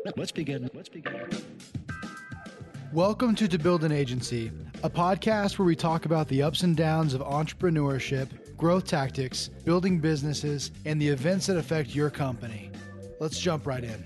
Let's begin. Welcome to Build an Agency, a podcast where we talk about the ups and downs of entrepreneurship, growth tactics, building businesses, and the events that affect your company. Let's jump right in.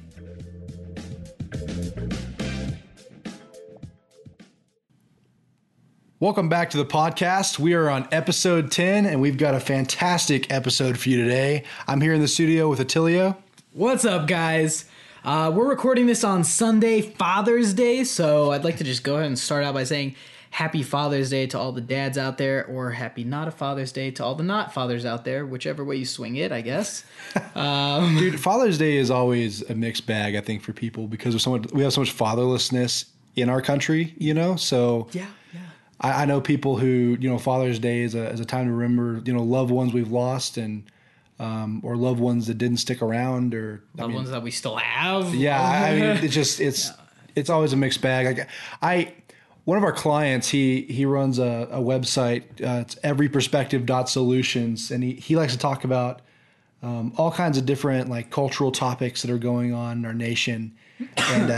Welcome back to the podcast. We are on episode 10, and we've got a fantastic episode for you today. I'm here in the studio with Attilio. What's up, guys? We're recording this on Sunday, Father's Day, so I'd like to just go ahead and start out by saying Happy Father's Day to all the dads out there, or Happy Not a Father's Day to all the not fathers out there, whichever way you swing it, I guess. Dude, Father's Day is always a mixed bag, I think, for people because we have so much fatherlessness in our country, you know? So Yeah. I know people who, Father's Day is a time to remember, loved ones we've lost and or loved ones that didn't stick around or Ones that we still have. Yeah, I mean, it's always a mixed bag. One of our clients, he runs a website. It's everyperspective.solutions, and he likes to talk about all kinds of different like cultural topics that are going on in our nation. And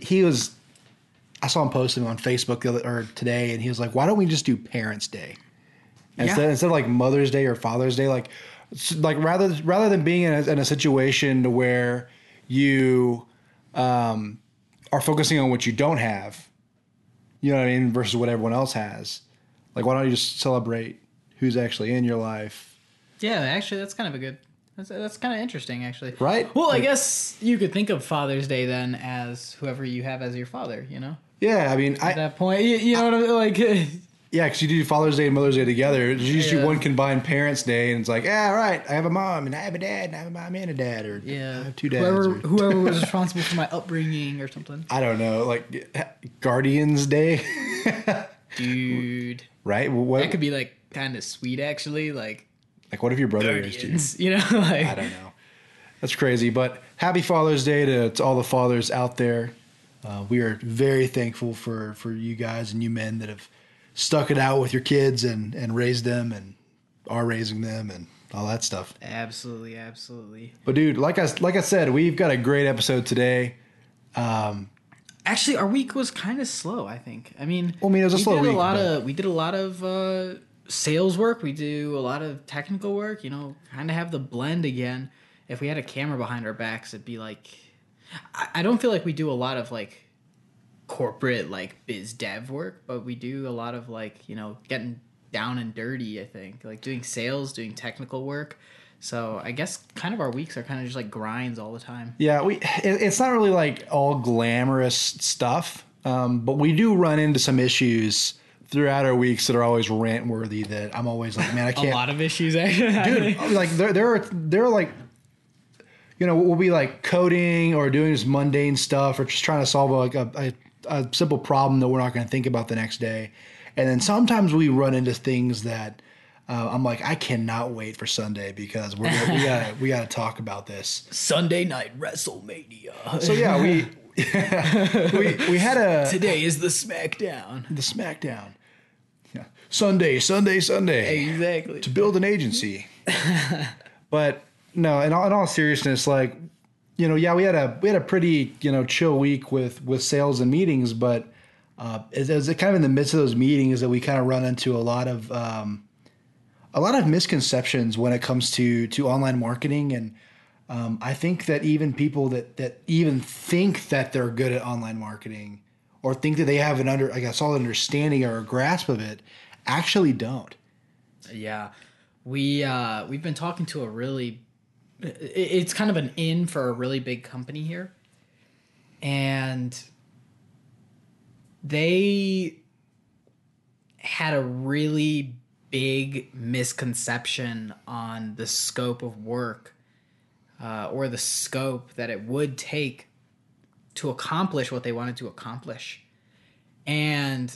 I saw him posting on Facebook today, and he was like, "Why don't we just do Parents' Day instead of like Mother's Day or Father's Day? Like rather than being in a situation to where you are focusing on what you don't have, you know what I mean, versus what everyone else has. Like, why don't you just celebrate who's actually in your life?" Yeah, actually, that's kind of a good... That's kind of interesting, actually. Right? Well, I guess you could think of Father's Day then as whoever you have as your father, you know? Yeah, I mean, At that point, you know what I mean? Like... Yeah, because you do Father's Day and Mother's Day together. It's usually one combined Parents' Day, and it's like, yeah, right, I have a mom, and I have a dad, and I have a mom and a dad, or I have two dads. Whoever was responsible for my upbringing or something. I don't know, like Guardians Day. Dude. Right? That could be, like, kind of sweet, actually. Like what if your brother raised you? You know? Like, I don't know. That's crazy, but happy Father's Day to all the fathers out there. We are very thankful for you guys and you men that have stuck it out with your kids and raised them and are raising them and all that stuff. Absolutely. But dude, like I said, we've got a great episode today. Actually, our week was kind of slow, I think. I mean, it was a slow week. We did a lot of sales work. We do a lot of technical work, kind of have the blend again. If we had a camera behind our backs, it'd be like... I don't feel like we do a lot of, like, corporate, like, biz dev work, but we do a lot of, like, getting down and dirty, I think. Like, doing sales, doing technical work. So I guess kind of our weeks are kind of just, like, grinds all the time. Yeah, it's not really, like, all glamorous stuff, but we do run into some issues throughout our weeks that are always rant worthy that I'm always like, man, I can't... A lot of issues, actually. Dude, like, there are, like... we'll be like coding or doing just mundane stuff or just trying to solve a simple problem that we're not going to think about the next day. And then sometimes we run into things that I'm like, I cannot wait for Sunday because we gotta talk about this. Sunday night WrestleMania. So yeah, we had a... Today is the SmackDown. The SmackDown. Yeah. Sunday. Exactly. To build an agency. But... No, in all seriousness, like, we had a pretty, chill week with sales and meetings, but it was kind of in the midst of those meetings that we kind of run into a lot of misconceptions when it comes to online marketing. And I think that even people that even think that they're good at online marketing or think that they have a solid understanding or a grasp of it actually don't. Yeah. We've been talking to it's kind of an in for a really big company here. And they had a really big misconception on the scope of work or the scope that it would take to accomplish what they wanted to accomplish. And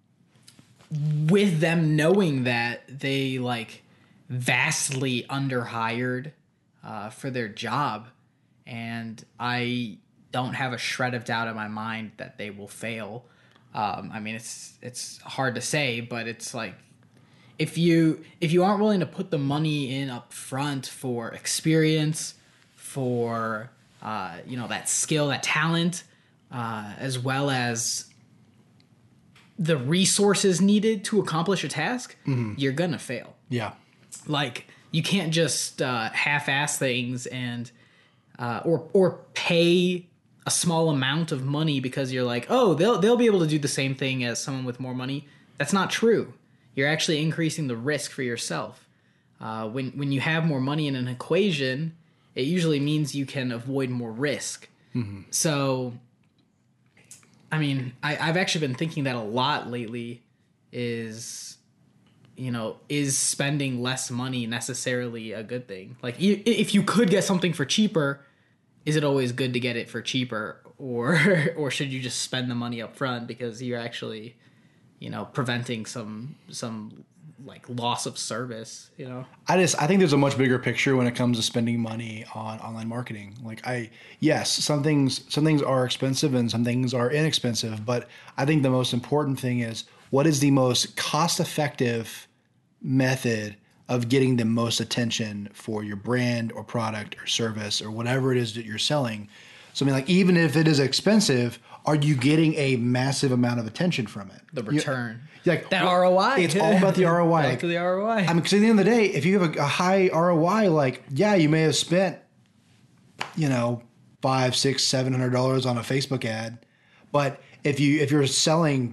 with them knowing that, they vastly underhired for their job, and I don't have a shred of doubt in my mind that they will fail. I mean, it's hard to say, but it's like if you aren't willing to put the money in up front for experience, for that skill, that talent, as well as the resources needed to accomplish a task, you're going to fail. Yeah. Like, you can't just half-ass things and or pay a small amount of money because you're like, oh, they'll be able to do the same thing as someone with more money. That's not true. You're actually increasing the risk for yourself. When you have more money in an equation, it usually means you can avoid more risk. So, I mean, I've actually been thinking that a lot lately. Is spending less money necessarily a good thing? Like, if you could get something for cheaper, is it always good to get it for cheaper, or should you just spend the money up front because you're actually, preventing some like loss of service? I think there's a much bigger picture when it comes to spending money on online marketing. Like, yes, some things are expensive and some things are inexpensive, but I think the most important thing is, what is the most cost-effective method of getting the most attention for your brand or product or service or whatever it is that you're selling? So, I mean, like, even if it is expensive, are you getting a massive amount of attention from it? The return. Like that ROI. It's all about the ROI. Back to the ROI. I mean, because at the end of the day, if you have a high ROI, like, yeah, you may have spent, $500, $600, $700 on a Facebook ad, but if you're selling,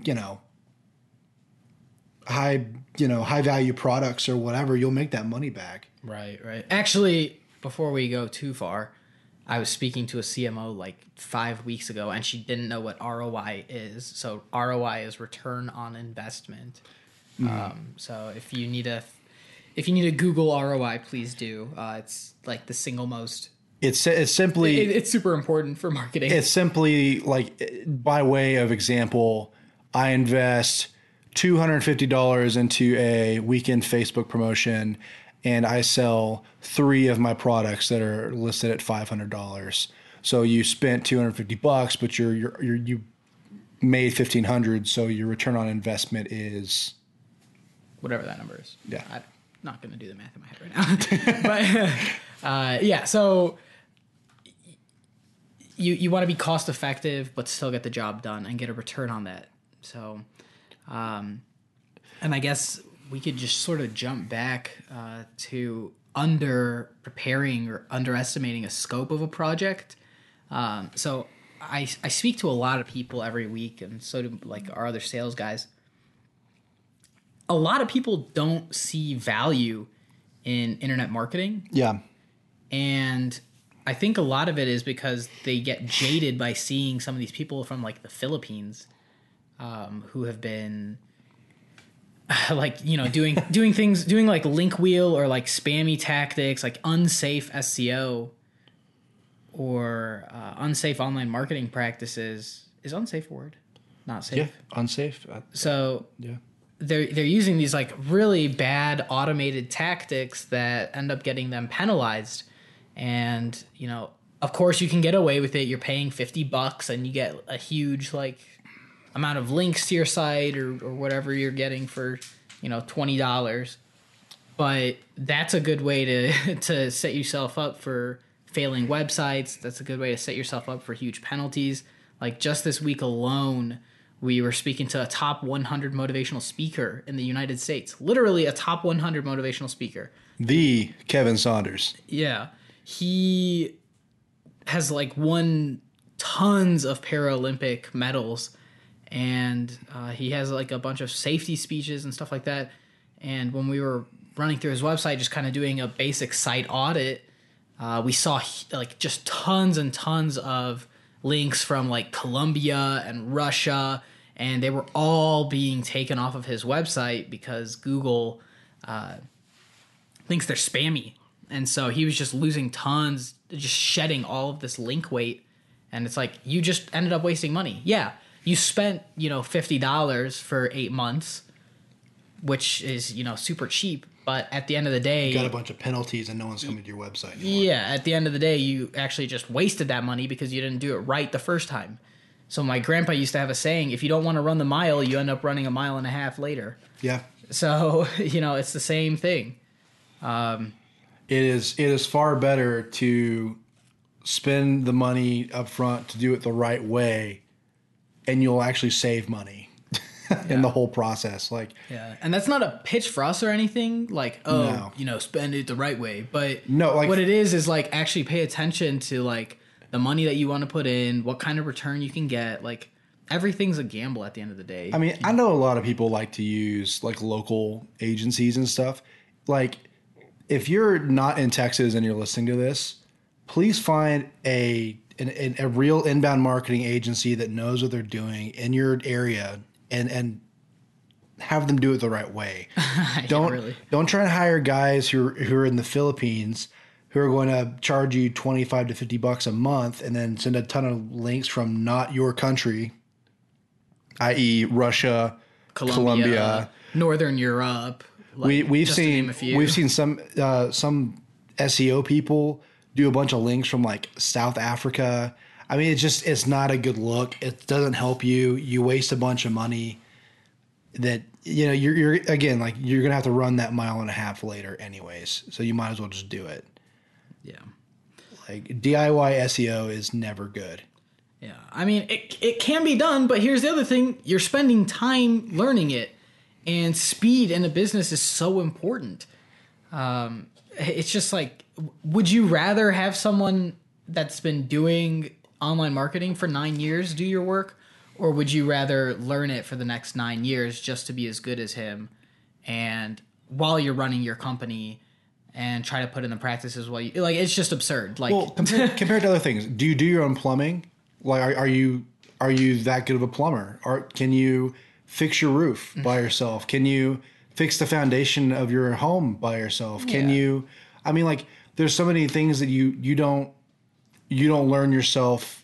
high value products or whatever, you'll make that money back. Right. Actually, before we go too far, I was speaking to a CMO like 5 weeks ago, and she didn't know what ROI is. So ROI is return on investment. So if you need to Google ROI, please do. It's like the single most. It's simply. It's super important for marketing. It's simply like, by way of example, I invest $250 into a weekend Facebook promotion, and I sell 3 of my products that are listed at $500. So you spent $250, but you made $1,500. So your return on investment is whatever that number is. Yeah, I'm not going to do the math in my head right now. But yeah, so you want to be cost effective, but still get the job done and get a return on that. So. And I guess we could just sort of jump back to under preparing or underestimating a scope of a project. So I speak to a lot of people every week, and so do like our other sales guys. A lot of people don't see value in internet marketing. Yeah. And I think a lot of it is because they get jaded by seeing some of these people from like the Philippines who have been like, doing things, doing like link wheel or like spammy tactics, like unsafe SEO or unsafe online marketing practices. Is unsafe a word? Not safe? Yeah, unsafe. So yeah, they're using these like really bad automated tactics that end up getting them penalized. And, of course you can get away with it. You're paying $50 and you get a huge like amount of links to your site or whatever you're getting for, $20. But that's a good way to set yourself up for failing websites. That's a good way to set yourself up for huge penalties. Like just this week alone, we were speaking to a top 100 motivational speaker in the United States. Literally a top 100 motivational speaker. The Kevin Saunders. Yeah. He has like won tons of Paralympic medals. And he has like a bunch of safety speeches and stuff like that. And when we were running through his website, just kind of doing a basic site audit, we saw like just tons and tons of links from like Colombia and Russia, and they were all being taken off of his website because Google thinks they're spammy. And so he was just losing tons, just shedding all of this link weight. And it's like, you just ended up wasting money. Yeah. You spent, $50 for 8 months, which is, super cheap. But at the end of the day, you got a bunch of penalties and no one's coming to your website anymore. Yeah. At the end of the day, you actually just wasted that money because you didn't do it right the first time. So my grandpa used to have a saying, if you don't want to run the mile, you end up running a mile and a half later. Yeah. So, it's the same thing. It is far better to spend the money up front to do it the right way, and you'll actually save money in the whole process. Like, yeah. And that's not a pitch for us or anything. Like, oh, No. spend it the right way. But No, like- what it is like actually pay attention to like the money that you want to put in, what kind of return you can get. Like, everything's a gamble at the end of the day. I mean, I know a lot of people like to use like local agencies and stuff. Like, if you're not in Texas and you're listening to this, please find a real inbound marketing agency that knows what they're doing in your area and have them do it the right way. Don't try to hire guys who are in the Philippines who are going to charge you $25 to $50 a month and then send a ton of links from not your country, i.e. Russia, Colombia, Northern Europe. Like, we've seen some SEO people do a bunch of links from like South Africa. I mean, it's not a good look. It doesn't help you. You waste a bunch of money that, you're again, like, you're going to have to run that mile and a half later anyways. So you might as well just do it. Yeah. Like, DIY SEO is never good. Yeah. I mean, it can be done, but here's the other thing. You're spending time learning it, and speed in a business is so important. It's just like, would you rather have someone that's been doing online marketing for 9 years do your work, or would you rather learn it for the next 9 years just to be as good as him, and while you're running your company and try to put in the practices while you, like, it's just absurd. Like, well, compared to other things, do you do your own plumbing? Like, are you that good of a plumber? Or can you fix your roof by yourself? Can you fix the foundation of your home by yourself? Can you? I mean, like, there's so many things that you don't learn yourself,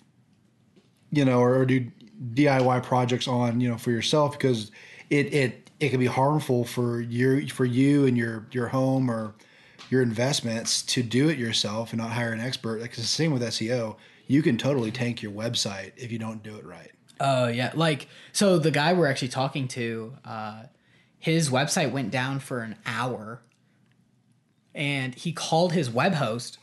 or do DIY projects on, for yourself, because it can be harmful for you and your home or your investments to do it yourself and not hire an expert. Like, it's the same with SEO. You can totally tank your website if you don't do it right. Oh, yeah. Like, so the guy we're actually talking to, his website went down for an hour, and he called his web host.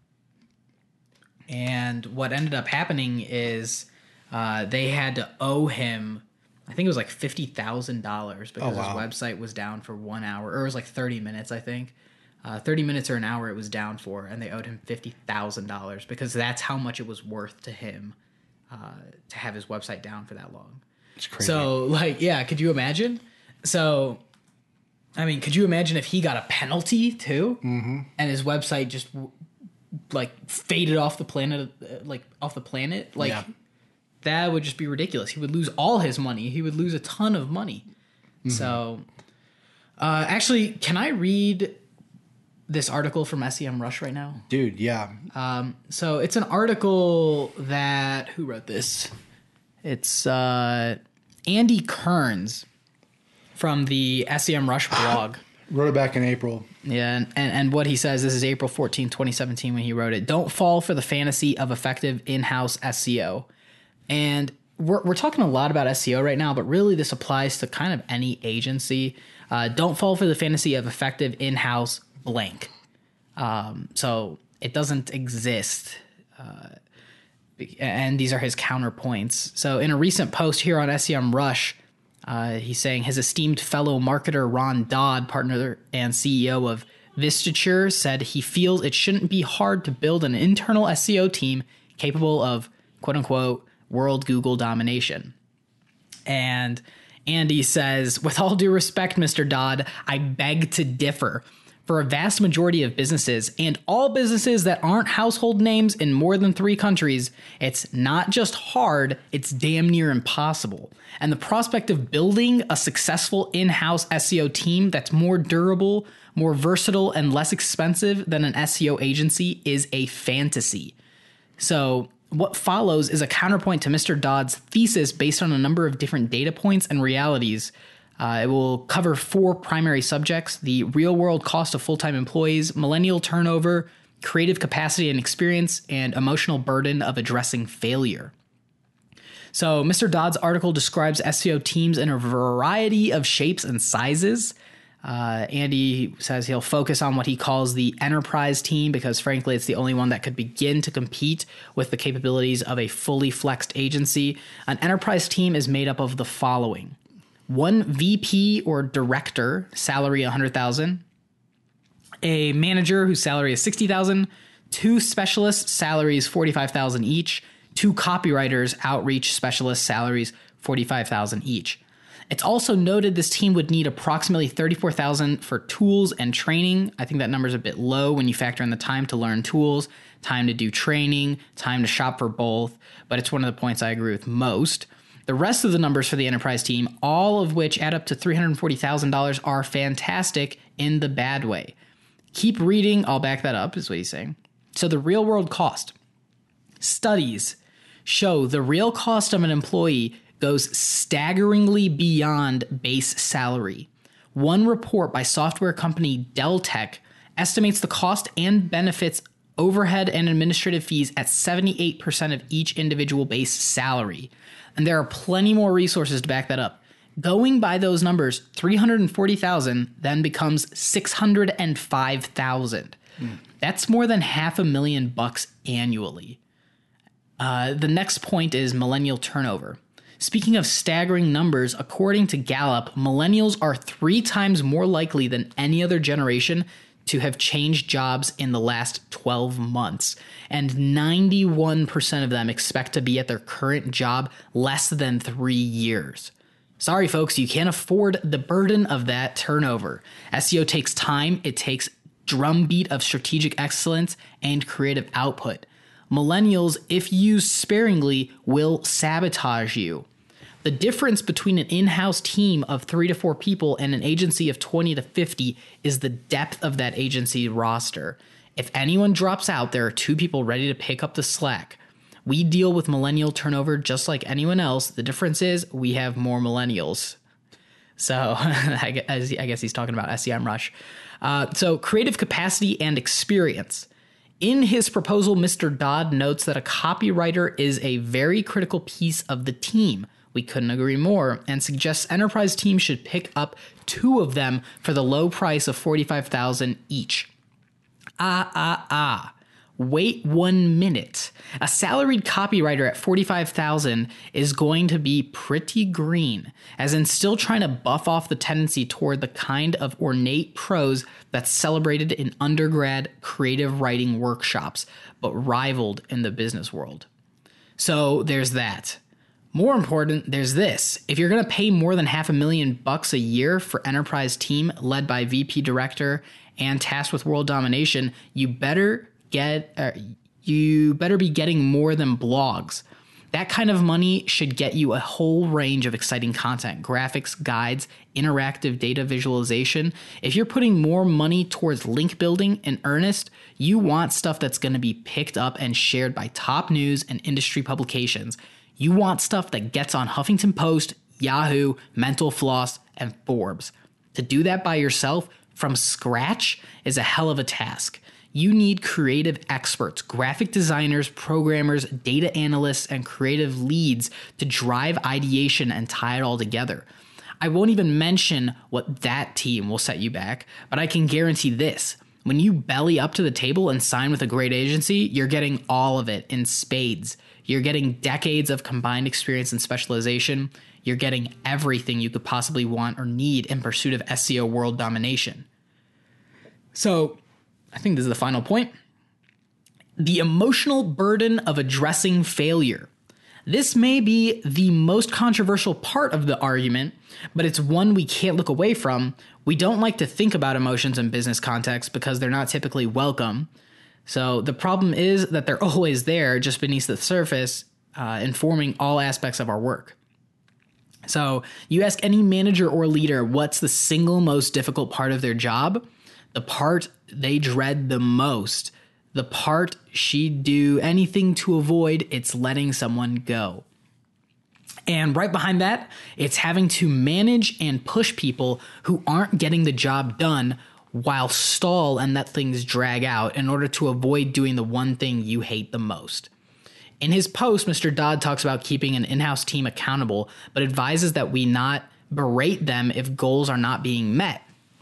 And what ended up happening is they had to owe him, I think it was like $50,000 because his website was down for 1 hour, or it was like 30 minutes, I think. 30 minutes or an hour it was down for, and they owed him $50,000 because that's how much it was worth to him to have his website down for that long. It's crazy. So, like, yeah, could you imagine? So, I mean, could you imagine if he got a penalty too, and his website just like faded off the planet, Like, that would just be ridiculous. He would lose all his money. He would lose a ton of money. So, actually, can I read this article from SEMrush right now? Dude, yeah. So it's an article that, who wrote this? It's Andy Kearns from the SEMrush blog. Wrote it back in April. Yeah, and what he says, this is April 14, 2017 when he wrote it. Don't fall for the fantasy of effective in-house SEO. And we're talking a lot about SEO right now, but really this applies to kind of any agency. Don't fall for the fantasy of effective in-house blank. So it doesn't exist. And these are his counterpoints. So in a recent post here on SEMrush, he's saying his esteemed fellow marketer Ron Dodd, partner and CEO of Vistature, said he feels it shouldn't be hard to build an internal SEO team capable of, quote unquote, world Google domination. And Andy says, with all due respect, Mr. Dodd, I beg to differ. For a vast majority of businesses, and all businesses that aren't household names in more than 3 countries, it's not just hard, it's damn near impossible. And the prospect of building a successful in-house SEO team that's more durable, more versatile, and less expensive than an SEO agency is a fantasy. So what follows is a counterpoint to Mr. Dodd's thesis based on a number of different data points and realities. It will cover 4 primary subjects: the real-world cost of full-time employees, millennial turnover, creative capacity and experience, and emotional burden of addressing failure. So Mr. Dodd's article describes SEO teams in a variety of shapes and sizes. Andy says he'll focus on what he calls the enterprise team because, frankly, it's the only one that could begin to compete with the capabilities of a fully flexed agency. An enterprise team is made up of the following: one VP or director, salary $100,000; a manager whose salary is $60,000; two specialists, salaries $45,000 each; two copywriters, outreach specialists, salaries $45,000 each. It's also noted this team would need approximately $34,000 for tools and training. I think that number's a bit low when you factor in the time to learn tools, time to do training, time to shop for both, but it's one of the points I agree with most. The rest of the numbers for the enterprise team, all of which add up to $340,000, are fantastic in the bad way. Keep reading, I'll back that up, is what he's saying. So the real world cost. Studies show the real cost of an employee goes staggeringly beyond base salary. One report by software company Dell Tech estimates the cost and benefits, overhead, and administrative fees at 78% of each individual base salary. And there are plenty more resources to back that up. Going by those numbers, $340,000 then becomes $605,000. That's more than $500,000 annually. The next point is millennial turnover. Speaking of staggering numbers, according to Gallup, millennials are 3 times more likely than any other generation to have changed jobs in the last 12 months. And 91% of them expect to be at their current job less than 3 years. Sorry, folks, you can't afford the burden of that turnover. SEO takes time. It takes drumbeat of strategic excellence and creative output. Millennials, if used sparingly, will sabotage you. The difference between an in-house team of 3 to 4 people and an agency of 20 to 50 is the depth of that agency roster. If anyone drops out, there are 2 people ready to pick up the slack. We deal with millennial turnover just like anyone else. The difference is we have more millennials. So I guess he's talking about SEMrush. So creative capacity and experience. In his proposal, Mr. Dodd notes that a copywriter is a very critical piece of the team. We couldn't agree more, and suggests enterprise teams should pick up 2 of them for the low price of $45,000 each. Wait 1 minute. A salaried copywriter at $45,000 is going to be pretty green, as in still trying to buff off the tendency toward the kind of ornate prose that's celebrated in undergrad creative writing workshops, but rivaled in the business world. So there's that. More important, there's this. If you're going to pay more than $500,000 a year for enterprise team led by VP director and tasked with world domination, you better be getting more than blogs. That kind of money should get you a whole range of exciting content, graphics, guides, interactive data visualization. If you're putting more money towards link building in earnest, you want stuff that's going to be picked up and shared by top news and industry publications. You want stuff that gets on Huffington Post, Yahoo, Mental Floss, and Forbes. To do that by yourself from scratch is a hell of a task. You need creative experts, graphic designers, programmers, data analysts, and creative leads to drive ideation and tie it all together. I won't even mention what that team will set you back, but I can guarantee this. When you belly up to the table and sign with a great agency, you're getting all of it in spades. You're getting decades of combined experience and specialization. You're getting everything you could possibly want or need in pursuit of SEO world domination. So I think this is the final point. The emotional burden of addressing failure. This may be the most controversial part of the argument, but it's one we can't look away from. We don't like to think about emotions in business context because they're not typically welcome. So the problem is that they're always there, just beneath the surface, informing all aspects of our work. So you ask any manager or leader what's the single most difficult part of their job, the part they dread the most, the part she'd do anything to avoid, it's letting someone go. And right behind that, it's having to manage and push people who aren't getting the job done while stall and let things drag out in order to avoid doing the one thing you hate the most. In his post, Mr. Dodd talks about keeping an in-house team accountable, but advises that we not berate them if goals are not being met.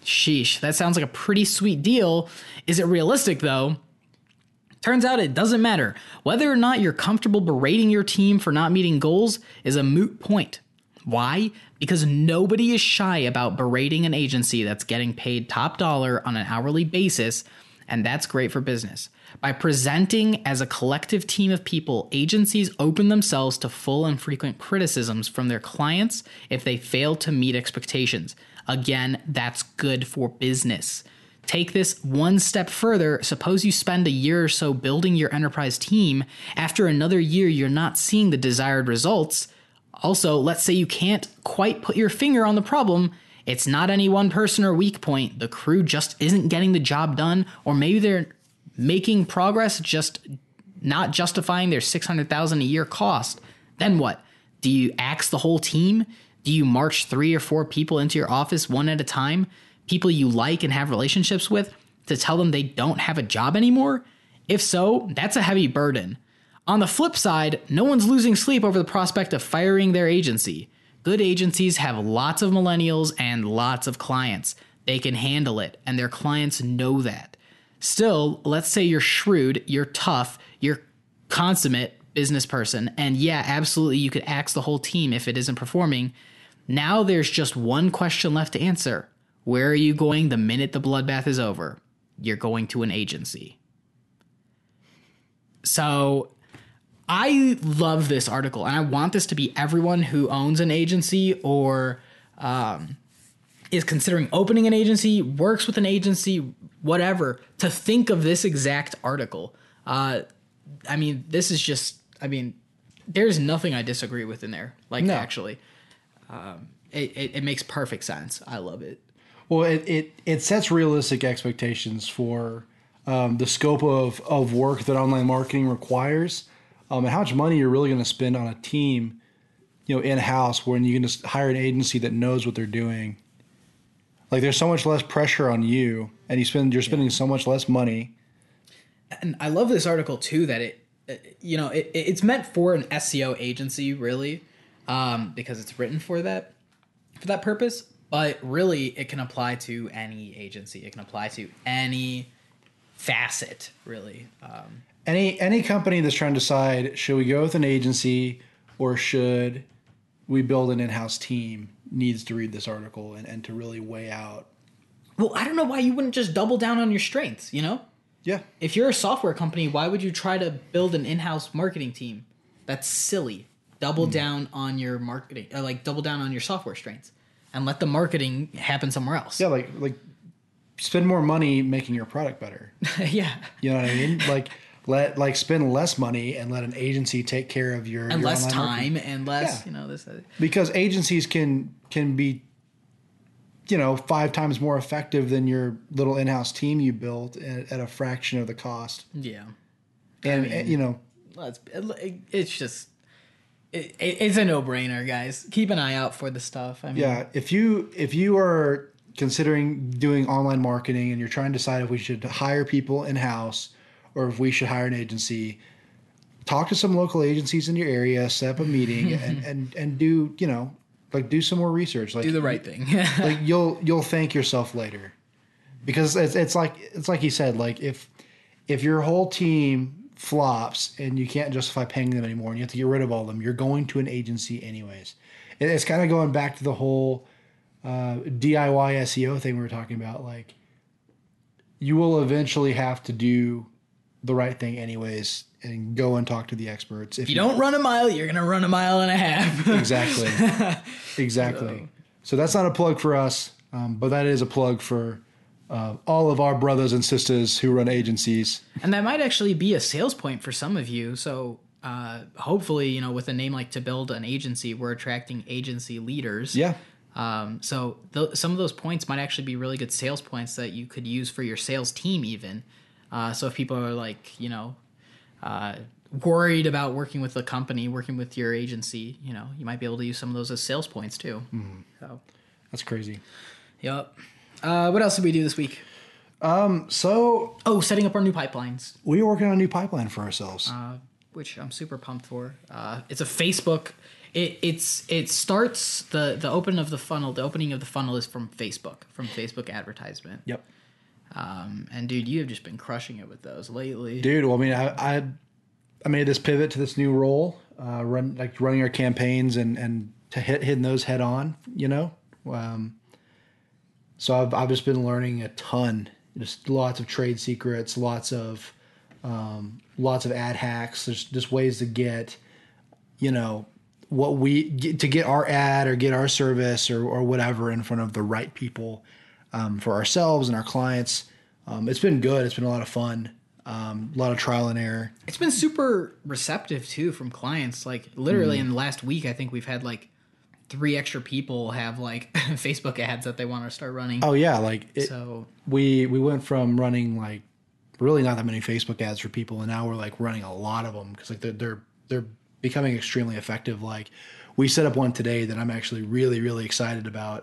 Sheesh, that sounds like a pretty sweet deal. Is it realistic though? Turns out it doesn't matter. Whether or not you're comfortable berating your team for not meeting goals is a moot point. Why? Because nobody is shy about berating an agency that's getting paid top dollar on an hourly basis, and that's great for business. By presenting as a collective team of people, agencies open themselves to full and frequent criticisms from their clients if they fail to meet expectations. Again, that's good for business. Take this one step further. Suppose you spend a year or so building your enterprise team. After another year, you're not seeing the desired results. Also, let's say you can't quite put your finger on the problem. It's not any one person or weak point. The crew just isn't getting the job done, or maybe they're making progress, just not justifying their $600,000 a year cost. Then what? Do you axe the whole team? Do you march 3 or 4 people into your office one at a time? People you like and have relationships with, to tell them they don't have a job anymore? If so, that's a heavy burden. On the flip side, no one's losing sleep over the prospect of firing their agency. Good agencies have lots of millennials and lots of clients. They can handle it, and their clients know that. Still, let's say you're shrewd, you're tough, you're consummate business person, and yeah, absolutely you could axe the whole team if it isn't performing. Now there's just one question left to answer. Where are you going the minute the bloodbath is over? You're going to an agency. So I love this article, and I want this to be everyone who owns an agency or is considering opening an agency, works with an agency, whatever, to think of this exact article. This is just, there's nothing I disagree with in there. Actually, it makes perfect sense. I love it. Well, it sets realistic expectations for the scope of work that online marketing requires, and how much money you're really going to spend on a team, in-house, when you can just hire an agency that knows what they're doing. Like, there's so much less pressure on you, and you're spending so much less money. And I love this article too, that it's meant for an SEO agency, really, because it's written for that purpose. But really, it can apply to any agency. It can apply to any facet, really. Any company that's trying to decide, should we go with an agency or should we build an in-house team, needs to read this article and to really weigh out. Well, I don't know why you wouldn't just double down on your strengths, Yeah. If you're a software company, why would you try to build an in-house marketing team? That's silly. Double down on your marketing, or double down on your software strengths. And let the marketing happen somewhere else. Yeah, like spend more money making your product better. Yeah. You know what I mean? Spend less money and let an agency take care of your less online time marketing. and less, this. Because agencies can be 5 times more effective than your little in-house team you built at a fraction of the cost. Yeah. And it's just it's a no-brainer, guys. Keep an eye out for the stuff. If you are considering doing online marketing and you're trying to decide if we should hire people in-house or if we should hire an agency, talk to some local agencies in your area, set up a meeting, and do do some more research. Do the right thing. You'll thank yourself later, because it's like he said, if your whole team flops and you can't justify paying them anymore and you have to get rid of all of them, you're going to an agency anyways. It's kind of going back to the whole DIY SEO thing we were talking about. You will eventually have to do the right thing anyways and go and talk to the experts. If you don't run a mile, you're going to run a mile and a half. Exactly. So that's not a plug for us, but that is a plug for all of our brothers and sisters who run agencies. And that might actually be a sales point for some of you. So hopefully, with a name like To Build an Agency, we're attracting agency leaders. Yeah. So some of those points might actually be really good sales points that you could use for your sales team even. So if people are worried about working with a company, working with your agency, you might be able to use some of those as sales points too. Mm-hmm. So that's crazy. Yep. What else did we do this week? Setting up our new pipelines. We were working on a new pipeline for ourselves. which I'm super pumped for. It's a Facebook. It starts the opening of the funnel. The opening of the funnel is from Facebook advertisement. Yep. And dude, you have just been crushing it with those lately. Dude, well, I mean, I made this pivot to this new role, running our campaigns and to hitting those head on, you know. So I've just been learning a ton, just lots of trade secrets, lots of ad hacks. There's just ways to get, you know, to get our ad or get our service or whatever in front of the right people for ourselves and our clients. It's been good. It's been a lot of fun. A lot of trial and error. It's been super receptive too from clients. Like literally in the last week, I think we've had like 3 extra people have like Facebook ads that they want to start running. Oh yeah, we went from running like really not that many Facebook ads for people, and now we're like running a lot of them because like they're becoming extremely effective. Like we set up one today that I'm actually really really excited about.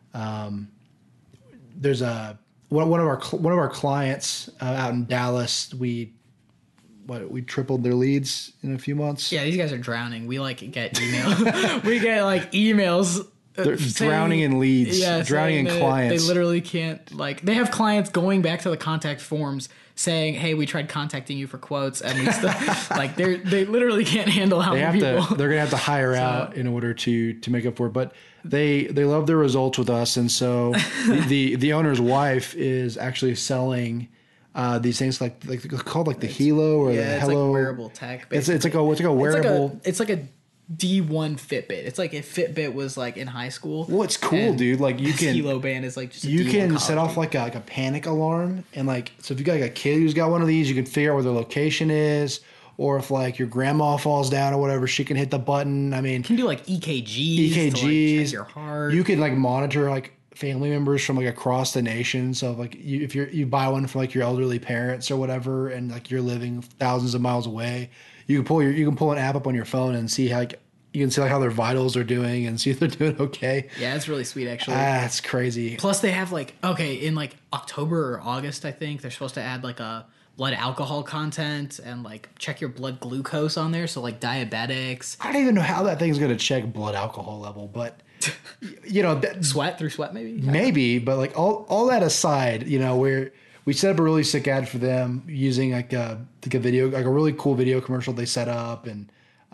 There's one of our clients out in Dallas. We tripled their leads in a few months. Yeah, these guys are drowning. We like get emails. We get like emails. They're drowning in leads. Yeah, drowning in clients. They literally can't like. They have clients going back to the contact forms saying, "Hey, we tried contacting you for quotes," and we still like they literally can't handle how many people. They're gonna have to hire out in order to make up for it. But they love their results with us, and so the owner's wife is actually selling these things like called like the Hilo or the Hello. Like wearable tech. It's like a wearable. It's like a D1 Fitbit. It's like if Fitbit was like in high school. Well, it's cool, dude. Like you can Hilo band is like just a you D1 can set off like a panic alarm, and like so if you got like a kid who's got one of these, you can figure out where their location is, or if like your grandma falls down or whatever, she can hit the button. I mean, you can do like EKGs to, like, check your heart. You can like monitor like family members from like across the nation. So like if you buy one for like your elderly parents or whatever, and like you're living thousands of miles away, you can pull an app up on your phone and see how you can see like how their vitals are doing and see if they're doing okay. Yeah, it's really sweet actually. That's crazy. Plus they have like in like October or August, I think they're supposed to add like a blood alcohol content and like check your blood glucose on there. So like diabetics. I don't even know how that thing's going to check blood alcohol level, but you know, sweat maybe. Maybe, but like all that aside, you know, we set up a really sick ad for them using like a video, like a really cool video commercial they set up, and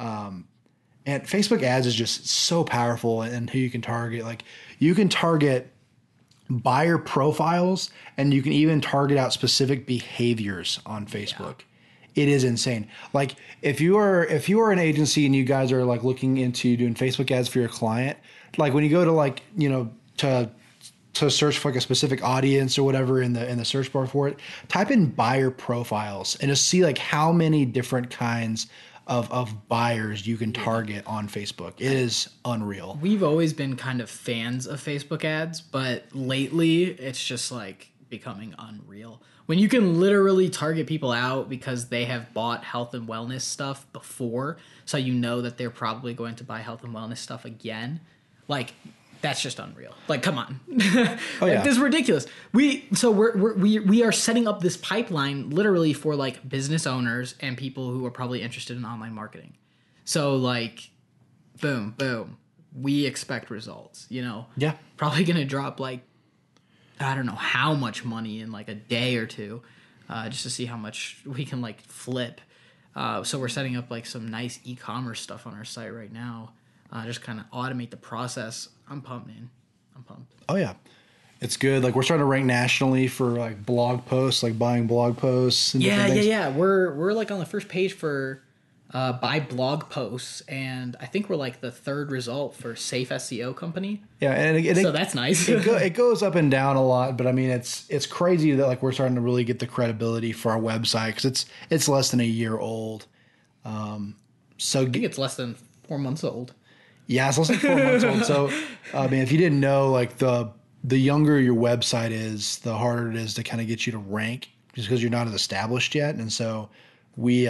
Facebook ads is just so powerful and who you can target. Like you can target buyer profiles, and you can even target out specific behaviors on Facebook. Yeah. It is insane. Like if you are an agency and you guys are like looking into doing Facebook ads for your client, like when you go to like, you know, to search for like a specific audience or whatever in the search bar for it, type in buyer profiles and just see like how many different kinds of buyers you can target on Facebook. It is unreal. We've always been kind of fans of Facebook ads, but lately it's just like becoming unreal. When you can literally target people out because they have bought health and wellness stuff before, so you know that they're probably going to buy health and wellness stuff again. Like that's just unreal. Like, come on. This is ridiculous. We are setting up this pipeline literally for like business owners and people who are probably interested in online marketing. So like, boom, boom. We expect results, you know? Yeah. Probably going to drop like, I don't know how much money in like a day or two, just to see how much we can like flip. So we're setting up like some nice e-commerce stuff on our site right now. Just kind of automate the process. I'm pumped, man. I'm pumped. Oh yeah, it's good. Like we're starting to rank nationally for like blog posts, like buying blog posts. And yeah. We're like on the first page for buy blog posts, and I think we're like the third result for Safe SEO Company. Yeah, and so that's nice. It goes up and down a lot, but I mean it's crazy that like we're starting to really get the credibility for our website because it's less than a year old. So I think it's less than 4 months old. Yeah, it's less than 4 months old. So, I mean, if you didn't know, like the younger your website is, the harder it is to kind of get you to rank, just because you're not as established yet. And so, we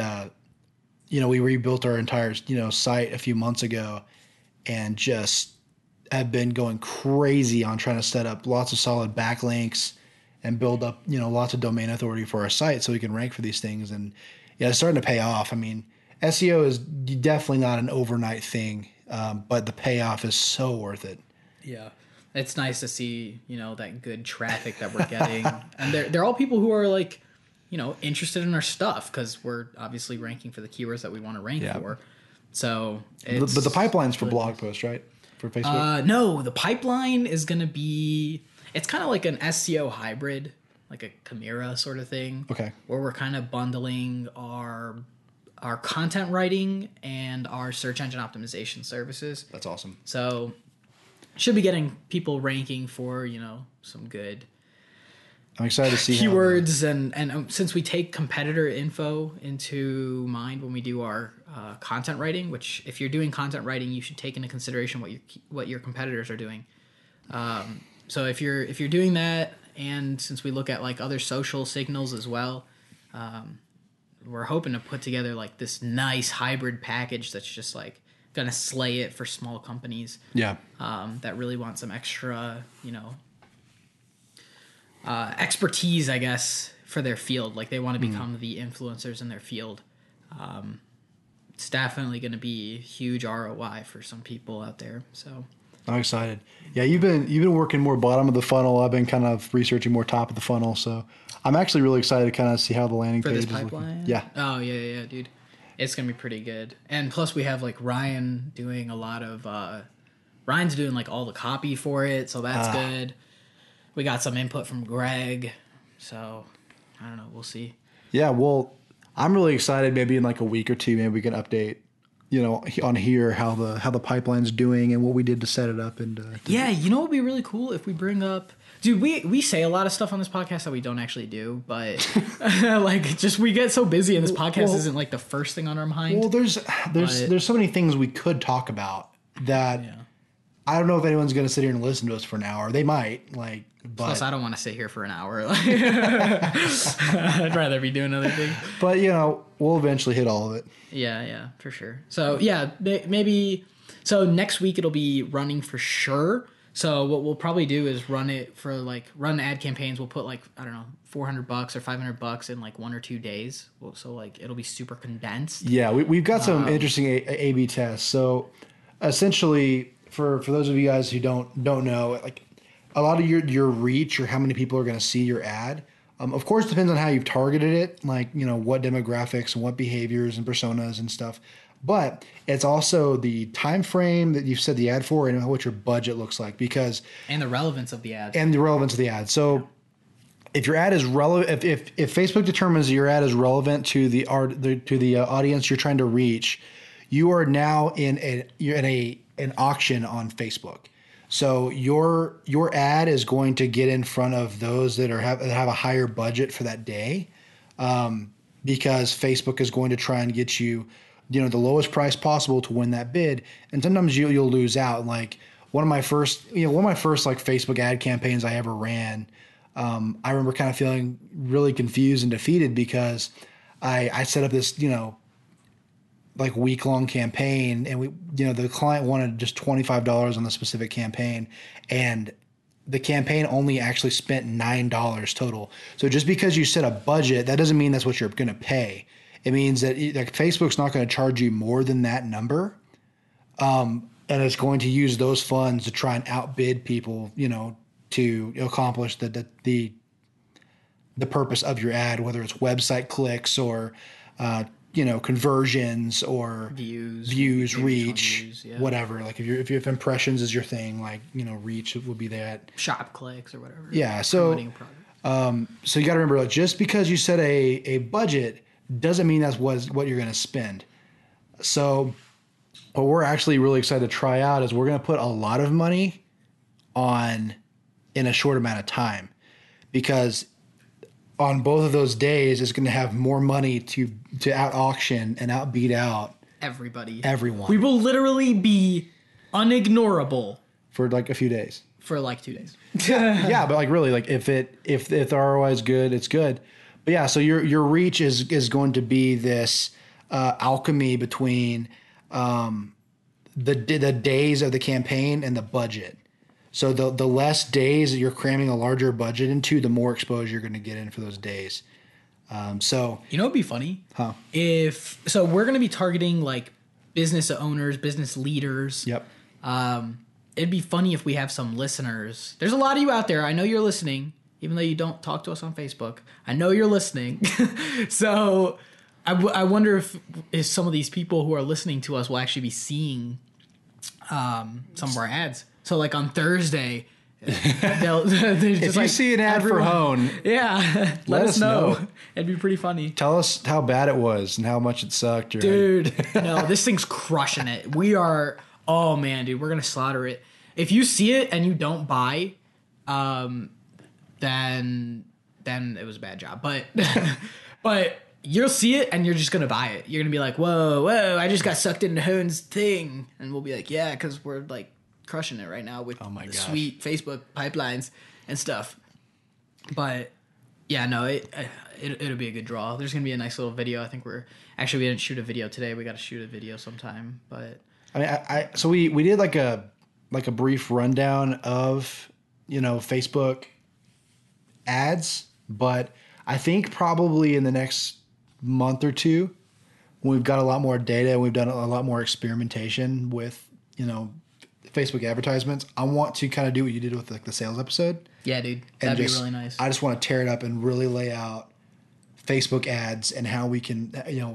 rebuilt our entire site a few months ago, and just have been going crazy on trying to set up lots of solid backlinks and build up lots of domain authority for our site so we can rank for these things. And yeah, it's starting to pay off. I mean. SEO is definitely not an overnight thing, but the payoff is so worth it. Yeah. It's nice to see, that good traffic that we're getting. And they're all people who are like, interested in our stuff because we're obviously ranking for the keywords that we want to rank for. So but the pipeline's for blog posts, right? For Facebook? No, the pipeline is going to be, it's kind of like an SEO hybrid, like a Chimera sort of thing. Okay. Where we're kind of bundling our content writing and our search engine optimization services. That's awesome. So should be getting people ranking for, some good I'm excited to see keywords. And since we take competitor info into mind when we do our content writing, which if you're doing content writing, you should take into consideration what your competitors are doing. So if you're doing that, and since we look at like other social signals as well, we're hoping to put together like this nice hybrid package that's just like gonna slay it for small companies. Yeah. That really want some extra, expertise, I guess, for their field. Like they want to become the influencers in their field. It's definitely going to be huge ROI for some people out there. So I'm excited. Yeah, you've been working more bottom of the funnel. I've been kind of researching more top of the funnel. So I'm actually really excited to kind of see how the landing page this is pipeline. looking. Yeah. Oh yeah, dude. It's gonna be pretty good. And plus, we have like Ryan doing a lot of. Ryan's doing like all the copy for it, so that's good. We got some input from Greg, so I don't know. We'll see. Yeah, well, I'm really excited. Maybe in like a week or two, maybe we can update, on here how the pipeline's doing and what we did to set it up. And yeah, what would be really cool if we bring up, dude. We say a lot of stuff on this podcast that we don't actually do, but like just we get so busy, and this podcast isn't like the first thing on our mind. Well, there's so many things we could talk about that. Yeah. I don't know if anyone's going to sit here and listen to us for an hour. They might, but plus I don't want to sit here for an hour. I'd rather be doing other things. But we'll eventually hit all of it. Yeah, for sure. So yeah, maybe. So next week it'll be running for sure. So what we'll probably do is run ad campaigns. We'll put like, I don't know, $400 or $500 in like 1 or 2 days. So like it'll be super condensed. Yeah, we've got some interesting A/B tests. So essentially, for those of you guys who don't know, like a lot of your reach or how many people are going to see your ad, of course, depends on how you've targeted it, like, what demographics and what behaviors and personas and stuff. But it's also the time frame that you've set the ad for and what your budget looks like, and the relevance of the ad. So if your ad is relevant, if Facebook determines that your ad is relevant to the audience you're trying to reach, you are now in an auction on Facebook. So your ad is going to get in front of those that have a higher budget for that day, because Facebook is going to try and get you, the lowest price possible to win that bid. And sometimes you'll lose out. Like one of my first like Facebook ad campaigns I ever ran, I remember kind of feeling really confused and defeated because I set up this, like week-long campaign, and the client wanted just $25 on the specific campaign, and the campaign only actually spent $9 total. So just because you set a budget, that doesn't mean that's what you're going to pay. It means that Facebook's not going to charge you more than that number, and it's going to use those funds to try and outbid people, to accomplish the purpose of your ad, whether it's website clicks or conversions or views, reach, whatever. Like if impressions is your thing, like, reach would be that. Shop clicks or whatever. Yeah. So you got to remember, like, just because you set a budget doesn't mean that's what you're going to spend. So what we're actually really excited to try out is we're going to put a lot of money on in a short amount of time, because on both of those days, it's going to have more money to out auction and outbeat out everyone. We will literally be unignorable for like a few days. For like 2 days. Yeah, but like really, like if the ROI is good, it's good. But yeah, so your reach is going to be this alchemy between the days of the campaign and the budget. So the less days that you're cramming a larger budget into, the more exposure you're going to get in for those days. So You know, it'd be funny. Huh. If so, we're gonna be targeting like business owners, business leaders. yep. It'd be funny if we have some listeners. There's a lot of you out there. I know you're listening, even though you don't talk to us on Facebook. I know you're listening. So I wonder if some of these people who are listening to us will actually be seeing some of our ads. So like on Thursday, they'll just If you see an ad for Hone, yeah, let us know. It'd be pretty funny. tell us how bad it was and how much it sucked. Or Dude, no, this thing's crushing it. We are, oh man, dude, we're going to slaughter it. If you see it and you don't buy, then it was a bad job. But you'll see it and you're just going to buy it. You're going to be like, whoa, I just got sucked into Hone's thing. And we'll be like, yeah, because we're like crushing it right now with Oh my the gosh. sweet Facebook pipelines and stuff. But yeah, no, it'll be a good draw. There's going to be a nice little video. I think we didn't shoot a video today. We got to shoot a video sometime, but I mean, so we did like a brief rundown of, Facebook ads, but I think probably in the next month or two, when we've got a lot more data and we've done a lot more experimentation with, Facebook advertisements, I want to kind of do what you did with like the sales episode. yeah, dude, that'd be really nice. I just want to tear it up and really lay out Facebook ads and how we can,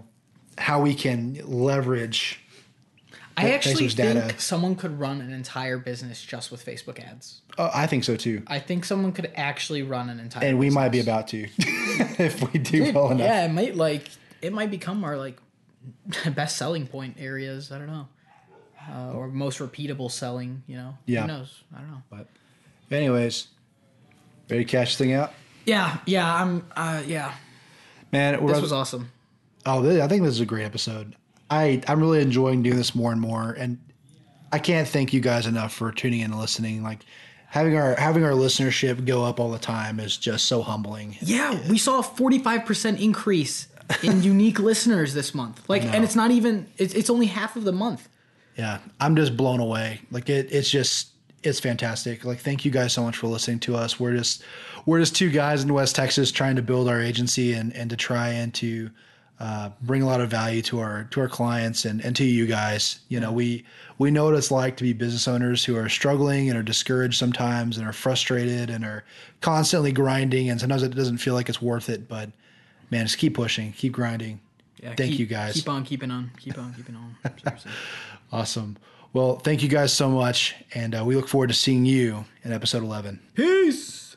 leverage. I actually Facebook's think data. someone could run an entire business just with Facebook ads. Oh, I think so too. I think someone could actually run an entire And we business. might be about to if we do well enough. Yeah, it might become our like best selling point areas. I don't know. Or most repeatable selling, Yeah. Who knows? I don't know. But anyways, ready to cash this thing out? Yeah, yeah. Man, This was awesome. I think this is a great episode. I'm really enjoying doing this more and more, and I can't thank you guys enough for tuning in and listening. Like having our listenership go up all the time is just so humbling. Yeah, we saw a 45% increase in unique listeners this month. Like, and it's not even it's only half of the month. Yeah, I'm just blown away. Like it's fantastic. Like thank you guys so much for listening to us. We're just two guys in West Texas trying to build our agency and to try and to bring a lot of value to our clients and to you guys. We know what it's like to be business owners who are struggling and are discouraged sometimes and are frustrated and are constantly grinding, and sometimes it doesn't feel like it's worth it. But man, just keep pushing, keep grinding. Yeah, Thank you guys. Keep on keeping on. Seriously. Awesome. Well, thank you guys so much, and we look forward to seeing you in episode 11. Peace.